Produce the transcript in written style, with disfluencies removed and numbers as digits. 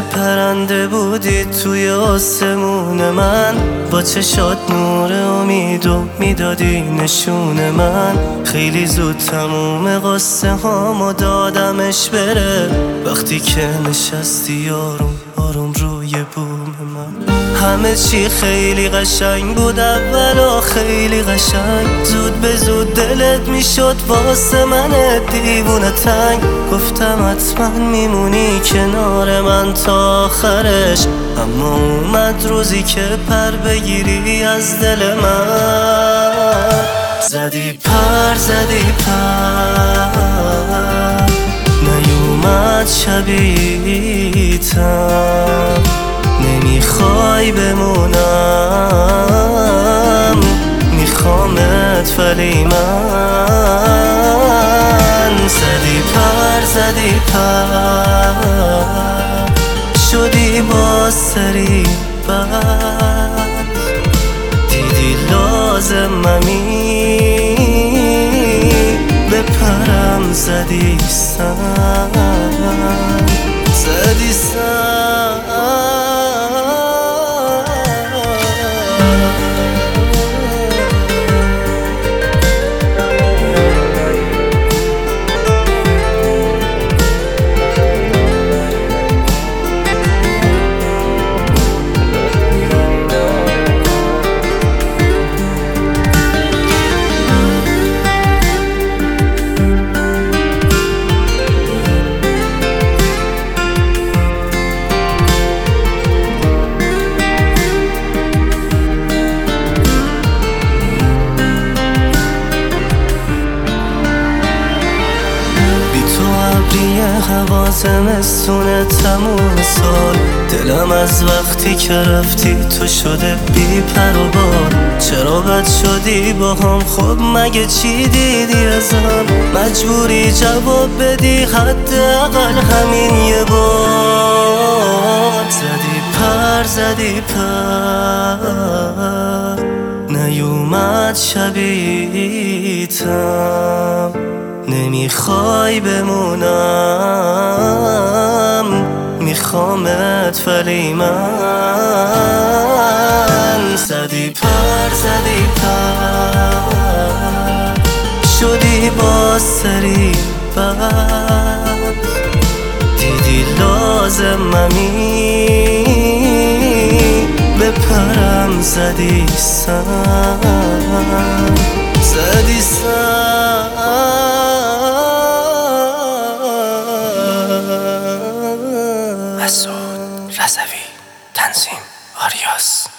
پرنده بودی توی آسمون من، با چشات نور امید و میدادی نشون من. خیلی زود تموم قصه هامو دادمش بره، وقتی که نشستی آروم آروم روی بوم من. همه چی خیلی قشنگ بود اولا، خیلی قشنگ. زود به زود دلت میشد واسه من دیوونه تنگ. گفتم حتما میمونی کنار من تا آخرش، اما اومد روزی که پر بگیری از دل من. زدی پر نیومد شبیتم، نمیخوای بمونم، میخوامت ولی من. زدی پر شدی با سری بد، دیدی لازممی بپرم. زدی سر هوا زمستونه تموم سال. دلم از وقتی که رفتی تو شده بی پر و بال. چرا بد شدی با هم؟ خب مگه چی دیدی ازم؟ مجبوری جواب بدی حداقل همین یه بار. زدی پر نیومد شبیتم، نمیخوای بمونم، میخوامت ولی من. زدی پر شدی با سری بد، دیدی لازممی بپرم. زدی سر مسعود رضوی، تنظیم آریاس.